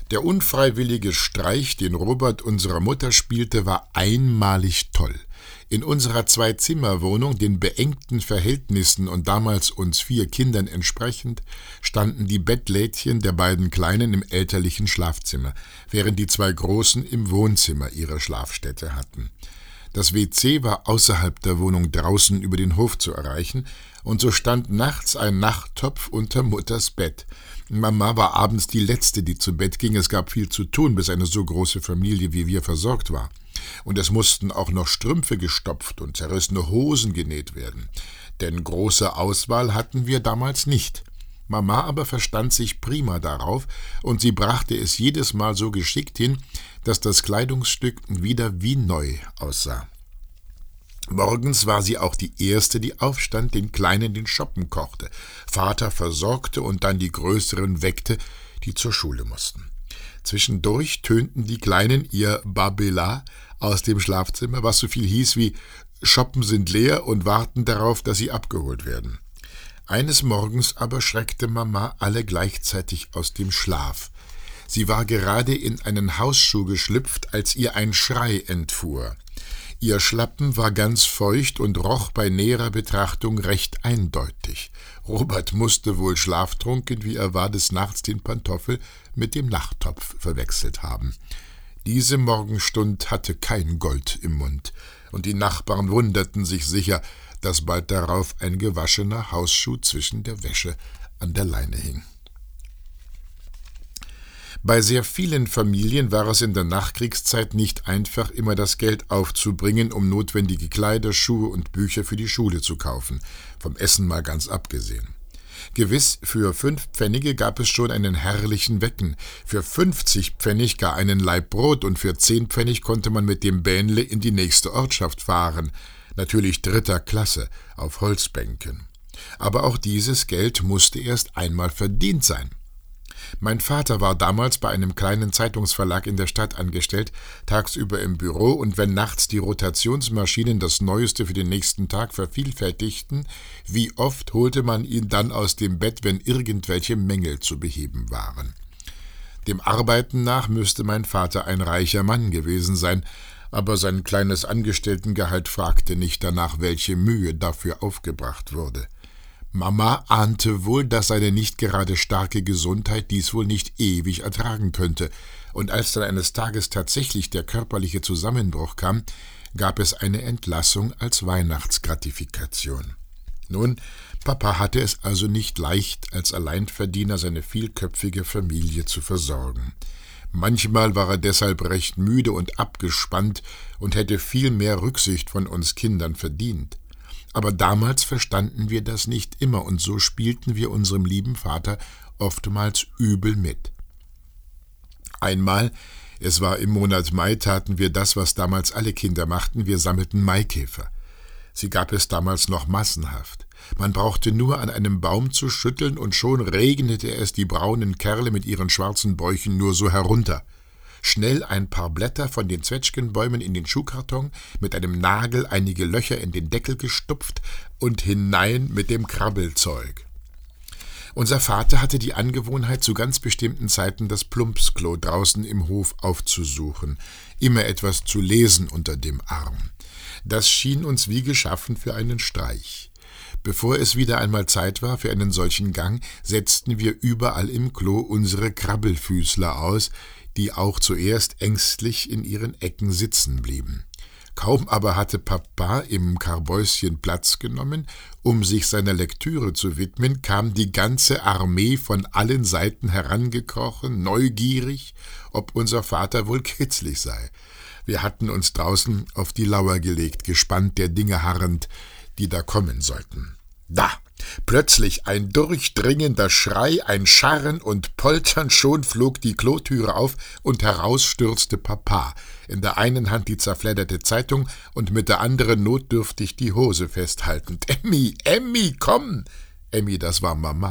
Der unfreiwillige Streich, den Robert unserer Mutter spielte, war einmalig toll. In unserer Zwei-Zimmer-Wohnung, den beengten Verhältnissen und damals uns 4 Kindern entsprechend, standen die Bettlädchen der beiden Kleinen im elterlichen Schlafzimmer, während die 2 Großen im Wohnzimmer ihre Schlafstätte hatten. Das WC war außerhalb der Wohnung draußen über den Hof zu erreichen, und so stand nachts ein Nachttopf unter Mutters Bett. Mama war abends die Letzte, die zu Bett ging. Es gab viel zu tun, bis eine so große Familie wie wir versorgt war. Und es mussten auch noch Strümpfe gestopft und zerrissene Hosen genäht werden. Denn große Auswahl hatten wir damals nicht. Mama aber verstand sich prima darauf, und sie brachte es jedes Mal so geschickt hin, dass das Kleidungsstück wieder wie neu aussah. Morgens war sie auch die Erste, die aufstand, den Kleinen den Schoppen kochte, Vater versorgte und dann die Größeren weckte, die zur Schule mussten. Zwischendurch tönten die Kleinen ihr Babela aus dem Schlafzimmer, was so viel hieß wie »Schoppen sind leer und warten darauf, dass sie abgeholt werden«. Eines Morgens aber schreckte Mama alle gleichzeitig aus dem Schlaf. Sie war gerade in einen Hausschuh geschlüpft, als ihr ein Schrei entfuhr. Ihr Schlappen war ganz feucht und roch bei näherer Betrachtung recht eindeutig. Robert musste wohl schlaftrunken, wie er war, des Nachts den Pantoffel mit dem Nachttopf verwechselt haben. Diese Morgenstund hatte kein Gold im Mund, und die Nachbarn wunderten sich sicher, dass bald darauf ein gewaschener Hausschuh zwischen der Wäsche an der Leine hing. Bei sehr vielen Familien war es in der Nachkriegszeit nicht einfach, immer das Geld aufzubringen, um notwendige Kleider, Schuhe und Bücher für die Schule zu kaufen, vom Essen mal ganz abgesehen. Gewiss, für 5 Pfennige gab es schon einen herrlichen Wecken, für 50 Pfennig gar einen Laib Brot, und für 10 Pfennig konnte man mit dem Bähnle in die nächste Ortschaft fahren, natürlich 3. Klasse, auf Holzbänken. Aber auch dieses Geld musste erst einmal verdient sein. Mein Vater war damals bei einem kleinen Zeitungsverlag in der Stadt angestellt, tagsüber im Büro, und wenn nachts die Rotationsmaschinen das Neueste für den nächsten Tag vervielfältigten, wie oft holte man ihn dann aus dem Bett, wenn irgendwelche Mängel zu beheben waren. Dem Arbeiten nach müsste mein Vater ein reicher Mann gewesen sein, aber sein kleines Angestelltengehalt fragte nicht danach, welche Mühe dafür aufgebracht wurde. Mama ahnte wohl, dass seine nicht gerade starke Gesundheit dies wohl nicht ewig ertragen könnte, und als dann eines Tages tatsächlich der körperliche Zusammenbruch kam, gab es eine Entlassung als Weihnachtsgratifikation. Nun, Papa hatte es also nicht leicht, als Alleinverdiener seine vielköpfige Familie zu versorgen. Manchmal war er deshalb recht müde und abgespannt und hätte viel mehr Rücksicht von uns Kindern verdient. Aber damals verstanden wir das nicht immer, und so spielten wir unserem lieben Vater oftmals übel mit. Einmal, es war im Monat Mai, taten wir das, was damals alle Kinder machten: wir sammelten Maikäfer. Sie gab es damals noch massenhaft. Man brauchte nur an einem Baum zu schütteln, und schon regnete es die braunen Kerle mit ihren schwarzen Bäuchen nur so herunter. Schnell ein paar Blätter von den Zwetschgenbäumen in den Schuhkarton, mit einem Nagel einige Löcher in den Deckel gestopft und hinein mit dem Krabbelzeug. Unser Vater hatte die Angewohnheit, zu ganz bestimmten Zeiten das Plumpsklo draußen im Hof aufzusuchen, immer etwas zu lesen unter dem Arm. Das schien uns wie geschaffen für einen Streich. Bevor es wieder einmal Zeit war für einen solchen Gang, setzten wir überall im Klo unsere Krabbelfüßler aus, die auch zuerst ängstlich in ihren Ecken sitzen blieben. Kaum aber hatte Papa im Karbäuschen Platz genommen, um sich seiner Lektüre zu widmen, kam die ganze Armee von allen Seiten herangekrochen, neugierig, ob unser Vater wohl kitzlig sei. Wir hatten uns draußen auf die Lauer gelegt, gespannt der Dinge harrend, die da kommen sollten. Da! Plötzlich ein durchdringender Schrei, ein Scharren und Poltern, schon flog die Klotüre auf und heraus stürzte Papa, in der einen Hand die zerfledderte Zeitung und mit der anderen notdürftig die Hose festhaltend. »Emmi, Emmi, komm!« Emmi, das war Mama.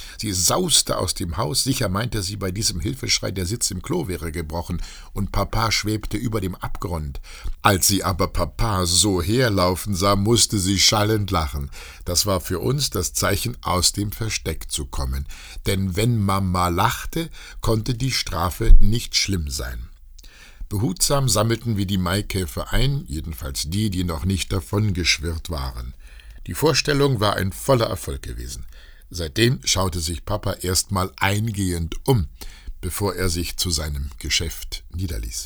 Sie sauste aus dem Haus, sicher meinte sie bei diesem Hilfeschrei, der Sitz im Klo wäre gebrochen, und Papa schwebte über dem Abgrund. Als sie aber Papa so herlaufen sah, musste sie schallend lachen. Das war für uns das Zeichen, aus dem Versteck zu kommen. Denn wenn Mama lachte, konnte die Strafe nicht schlimm sein. Behutsam sammelten wir die Maikäfer ein, jedenfalls die, die noch nicht davongeschwirrt waren. Die Vorstellung war ein voller Erfolg gewesen. Seitdem schaute sich Papa erstmal eingehend um, bevor er sich zu seinem Geschäft niederließ.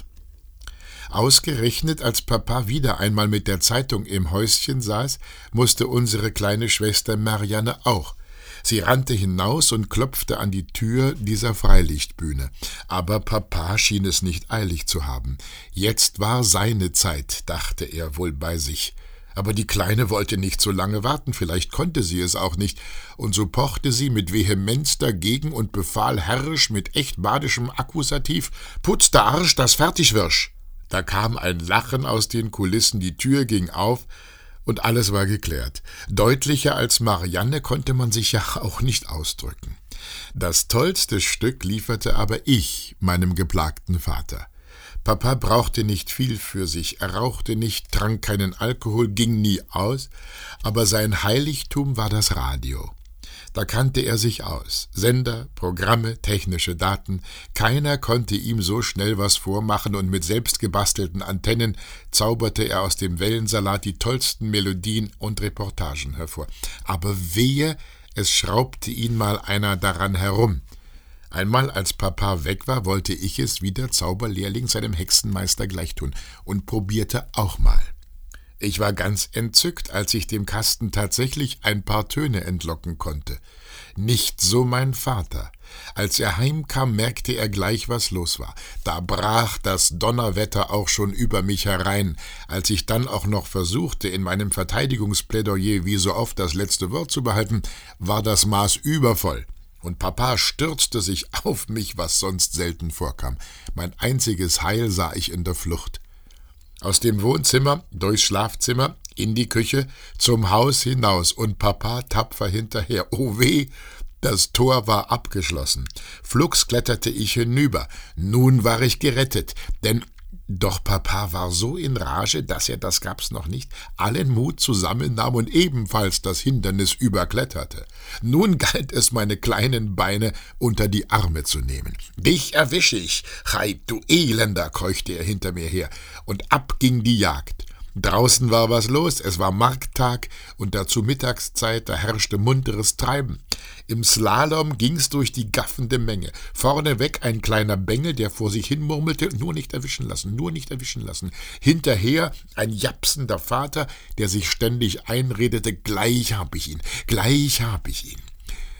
Ausgerechnet, als Papa wieder einmal mit der Zeitung im Häuschen saß, musste unsere kleine Schwester Marianne auch. Sie rannte hinaus und klopfte an die Tür dieser Freilichtbühne. Aber Papa schien es nicht eilig zu haben. Jetzt war seine Zeit, dachte er wohl bei sich. Aber die Kleine wollte nicht so lange warten, vielleicht konnte sie es auch nicht, und so pochte sie mit Vehemenz dagegen und befahl herrisch mit echt badischem Akkusativ: »Putz der Arsch, das fertig wirsch!« Da kam ein Lachen aus den Kulissen, die Tür ging auf, und alles war geklärt. Deutlicher als Marianne konnte man sich ja auch nicht ausdrücken. Das tollste Stück lieferte aber ich meinem geplagten Vater. Papa brauchte nicht viel für sich, er rauchte nicht, trank keinen Alkohol, ging nie aus, aber sein Heiligtum war das Radio. Da kannte er sich aus. Sender, Programme, technische Daten, keiner konnte ihm so schnell was vormachen, und mit selbstgebastelten Antennen zauberte er aus dem Wellensalat die tollsten Melodien und Reportagen hervor. Aber wehe, es schraubte ihn mal einer daran herum. Einmal, als Papa weg war, wollte ich es wie der Zauberlehrling seinem Hexenmeister gleichtun und probierte auch mal. Ich war ganz entzückt, als ich dem Kasten tatsächlich ein paar Töne entlocken konnte. Nicht so mein Vater. Als er heimkam, merkte er gleich, was los war. Da brach das Donnerwetter auch schon über mich herein. Als ich dann auch noch versuchte, in meinem Verteidigungsplädoyer wie so oft das letzte Wort zu behalten, war das Maß übervoll. Und Papa stürzte sich auf mich, was sonst selten vorkam. Mein einziges Heil sah ich in der Flucht. Aus dem Wohnzimmer, durchs Schlafzimmer, in die Küche, zum Haus hinaus und Papa tapfer hinterher. Oh weh, das Tor war abgeschlossen. Flugs kletterte ich hinüber. Nun war ich gerettet, denn doch Papa war so in Rage, dass er, das gab's noch nicht, allen Mut zusammennahm und ebenfalls das Hindernis überkletterte. Nun galt es, meine kleinen Beine unter die Arme zu nehmen. »Dich erwische ich, Cheit, du Elender«, keuchte er hinter mir her, und ab ging die Jagd. Draußen war was los, es war Markttag und dazu Mittagszeit, da herrschte munteres Treiben. Im Slalom ging's durch die gaffende Menge. Vorneweg ein kleiner Bengel, der vor sich hin murmelte: »Nur nicht erwischen lassen, nur nicht erwischen lassen.« Hinterher ein japsender Vater, der sich ständig einredete: »Gleich hab ich ihn, gleich hab ich ihn.«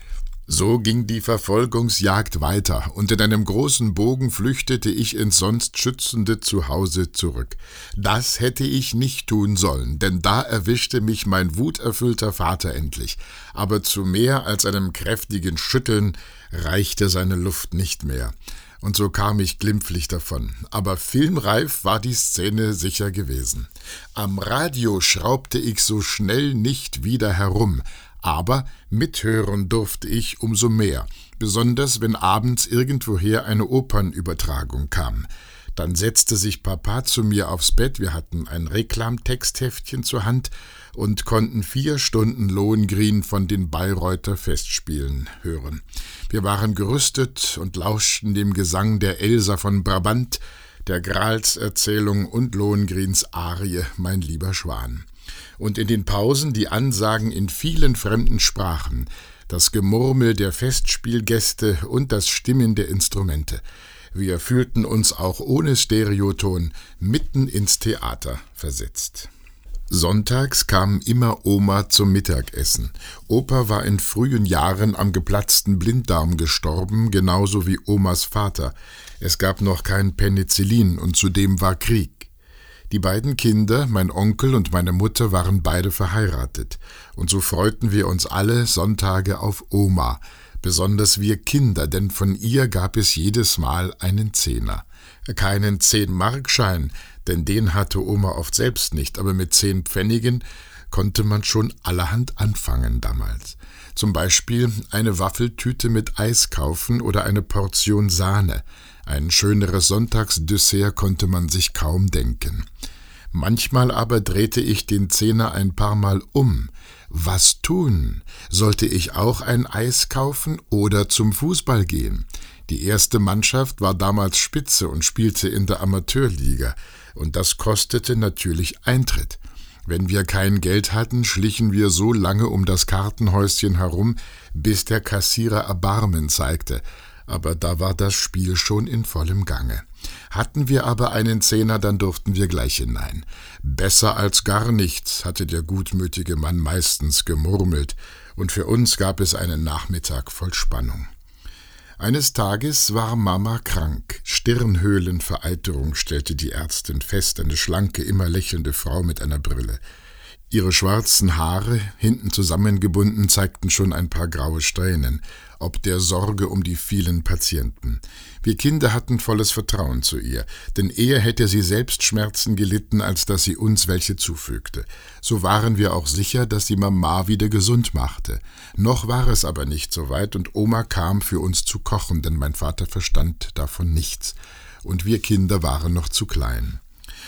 So ging die Verfolgungsjagd weiter, und in einem großen Bogen flüchtete ich ins sonst schützende Zuhause zurück. Das hätte ich nicht tun sollen, denn da erwischte mich mein wuterfüllter Vater endlich. Aber zu mehr als einem kräftigen Schütteln reichte seine Luft nicht mehr. Und so kam ich glimpflich davon. Aber filmreif war die Szene sicher gewesen. Am Radio schraubte ich so schnell nicht wieder herum, aber mithören durfte ich umso mehr, besonders wenn abends irgendwoher eine Opernübertragung kam. Dann setzte sich Papa zu mir aufs Bett, wir hatten ein Reklamtextheftchen zur Hand und konnten 4 Stunden Lohengrin von den Bayreuther Festspielen hören. Wir waren gerüstet und lauschten dem Gesang der Elsa von Brabant, der Gralserzählung und Lohengrins Arie »Mein lieber Schwan«. Und in den Pausen die Ansagen in vielen fremden Sprachen, das Gemurmel der Festspielgäste und das Stimmen der Instrumente. Wir fühlten uns auch ohne Stereoton mitten ins Theater versetzt. Sonntags kam immer Oma zum Mittagessen. Opa war in frühen Jahren am geplatzten Blinddarm gestorben, genauso wie Omas Vater. Es gab noch kein Penicillin und zudem war Krieg. Die beiden Kinder, mein Onkel und meine Mutter, waren beide verheiratet. Und so freuten wir uns alle Sonntage auf Oma, besonders wir Kinder, denn von ihr gab es jedes Mal einen Zehner. Keinen 10-Markschein, denn den hatte Oma oft selbst nicht, aber mit 10 Pfennigen konnte man schon allerhand anfangen damals. Zum Beispiel eine Waffeltüte mit Eis kaufen oder eine Portion Sahne. Ein schöneres Sonntagsdessert konnte man sich kaum denken. Manchmal aber drehte ich den Zehner ein paar Mal um. Was tun? Sollte ich auch ein Eis kaufen oder zum Fußball gehen? Die erste Mannschaft war damals Spitze und spielte in der Amateurliga, und das kostete natürlich Eintritt. Wenn wir kein Geld hatten, schlichen wir so lange um das Kartenhäuschen herum, bis der Kassierer Erbarmen zeigte, aber da war das Spiel schon in vollem Gange. Hatten wir aber einen Zehner, dann durften wir gleich hinein. Besser als gar nichts, hatte der gutmütige Mann meistens gemurmelt, und für uns gab es einen Nachmittag voll Spannung. Eines Tages war Mama krank. Stirnhöhlenvereiterung, stellte die Ärztin fest, eine schlanke, immer lächelnde Frau mit einer Brille. Ihre schwarzen Haare, hinten zusammengebunden, zeigten schon ein paar graue Strähnen, ob der Sorge um die vielen Patienten. Wir Kinder hatten volles Vertrauen zu ihr, denn eher hätte sie selbst Schmerzen gelitten, als dass sie uns welche zufügte. So waren wir auch sicher, dass die Mama wieder gesund machte. Noch war es aber nicht so weit, und Oma kam für uns zu kochen, denn mein Vater verstand davon nichts, und wir Kinder waren noch zu klein.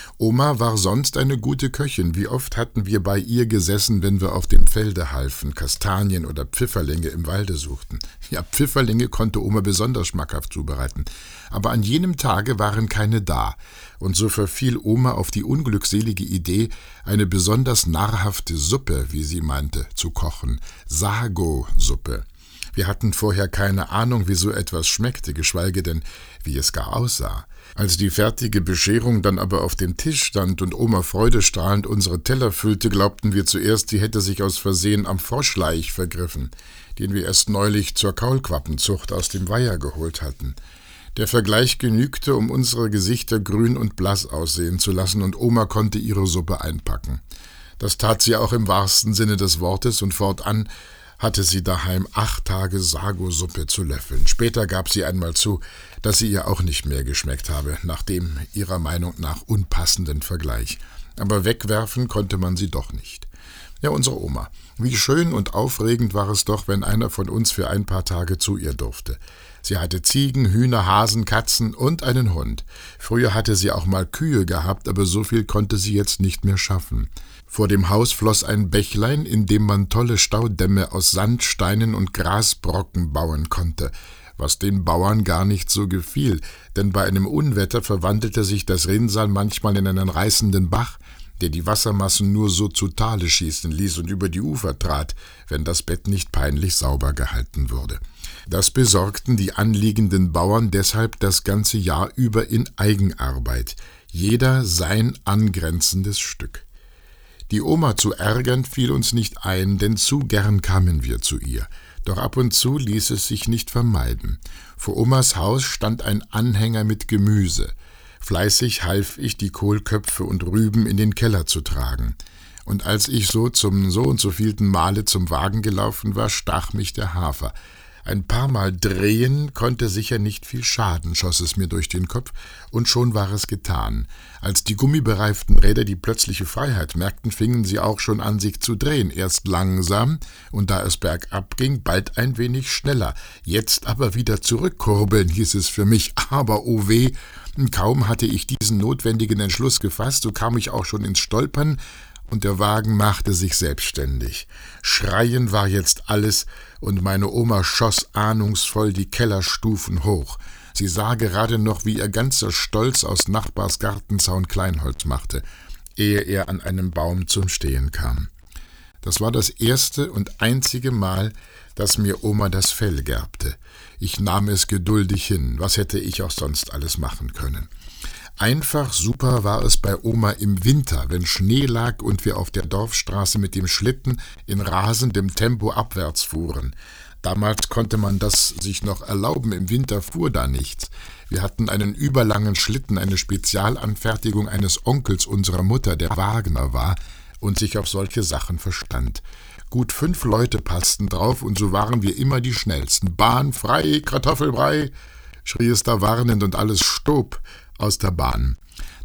Oma war sonst eine gute Köchin. Wie oft hatten wir bei ihr gesessen, wenn wir auf dem Felde halfen, Kastanien oder Pfifferlinge im Walde suchten. Ja, Pfifferlinge konnte Oma besonders schmackhaft zubereiten. Aber an jenem Tage waren keine da. Und so verfiel Oma auf die unglückselige Idee, eine besonders nahrhafte Suppe, wie sie meinte, zu kochen. Sago-Suppe. Wir hatten vorher keine Ahnung, wie so etwas schmeckte, geschweige denn, wie es gar aussah. Als die fertige Bescherung dann aber auf dem Tisch stand und Oma freudestrahlend unsere Teller füllte, glaubten wir zuerst, sie hätte sich aus Versehen am Froschlaich vergriffen, den wir erst neulich zur Kaulquappenzucht aus dem Weiher geholt hatten. Der Vergleich genügte, um unsere Gesichter grün und blass aussehen zu lassen, und Oma konnte ihre Suppe einpacken. Das tat sie auch im wahrsten Sinne des Wortes, und fortan hatte sie daheim 8 Tage Sago-Suppe zu löffeln. Später gab sie einmal zu, dass sie ihr auch nicht mehr geschmeckt habe, nach dem ihrer Meinung nach unpassenden Vergleich. Aber wegwerfen konnte man sie doch nicht. Ja, unsere Oma. Wie schön und aufregend war es doch, wenn einer von uns für ein paar Tage zu ihr durfte. Sie hatte Ziegen, Hühner, Hasen, Katzen und einen Hund. Früher hatte sie auch mal Kühe gehabt, aber so viel konnte sie jetzt nicht mehr schaffen. Vor dem Haus floss ein Bächlein, in dem man tolle Staudämme aus Sand, Steinen und Grasbrocken bauen konnte, was den Bauern gar nicht so gefiel, denn bei einem Unwetter verwandelte sich das Rinnsal manchmal in einen reißenden Bach, der die Wassermassen nur so zu Tale schießen ließ und über die Ufer trat, wenn das Bett nicht peinlich sauber gehalten wurde. Das besorgten die anliegenden Bauern deshalb das ganze Jahr über in Eigenarbeit, jeder sein angrenzendes Stück. Die Oma zu ärgern fiel uns nicht ein, denn zu gern kamen wir zu ihr. Doch ab und zu ließ es sich nicht vermeiden. Vor Omas Haus stand ein Anhänger mit Gemüse. Fleißig half ich, die Kohlköpfe und Rüben in den Keller zu tragen. Und als ich so zum so und so vielten Male zum Wagen gelaufen war, stach mich der Hafer. Ein paar Mal drehen konnte sicher nicht viel schaden, schoss es mir durch den Kopf, und schon war es getan. Als die gummibereiften Räder die plötzliche Freiheit merkten, fingen sie auch schon an, sich zu drehen, erst langsam, und da es bergab ging, bald ein wenig schneller. Jetzt aber wieder zurückkurbeln, hieß es für mich, aber oh weh, kaum hatte ich diesen notwendigen Entschluss gefasst, so kam ich auch schon ins Stolpern, und der Wagen machte sich selbstständig. Schreien war jetzt alles, und meine Oma schoss ahnungsvoll die Kellerstufen hoch. Sie sah gerade noch, wie ihr ganzer Stolz aus Nachbars Gartenzaun Kleinholz machte, ehe er an einem Baum zum Stehen kam. Das war das erste und einzige Mal, dass mir Oma das Fell gerbte. Ich nahm es geduldig hin, was hätte ich auch sonst alles machen können. Einfach super war es bei Oma im Winter, wenn Schnee lag und wir auf der Dorfstraße mit dem Schlitten in rasendem Tempo abwärts fuhren. Damals konnte man das sich noch erlauben, im Winter fuhr da nichts. Wir hatten einen überlangen Schlitten, eine Spezialanfertigung eines Onkels unserer Mutter, der Wagner war und sich auf solche Sachen verstand. Gut 5 Leute passten drauf, und so waren wir immer die Schnellsten. »Bahn frei, Kartoffelbrei«, schrie es da warnend, und alles stob aus der Bahn.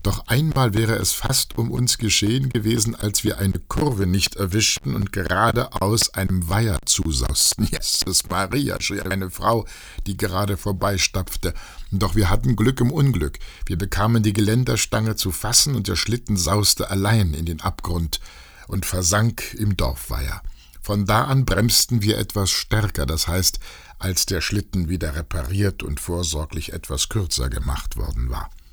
Doch einmal wäre es fast um uns geschehen gewesen, als wir eine Kurve nicht erwischten und geradeaus einem Weiher zusausten. Jesus Maria, schrie eine Frau, die gerade vorbeistapfte. Doch wir hatten Glück im Unglück. Wir bekamen die Geländerstange zu fassen und der Schlitten sauste allein in den Abgrund und versank im Dorfweiher. Von da an bremsten wir etwas stärker, das heißt, als der Schlitten wieder repariert und vorsorglich etwas kürzer gemacht worden war.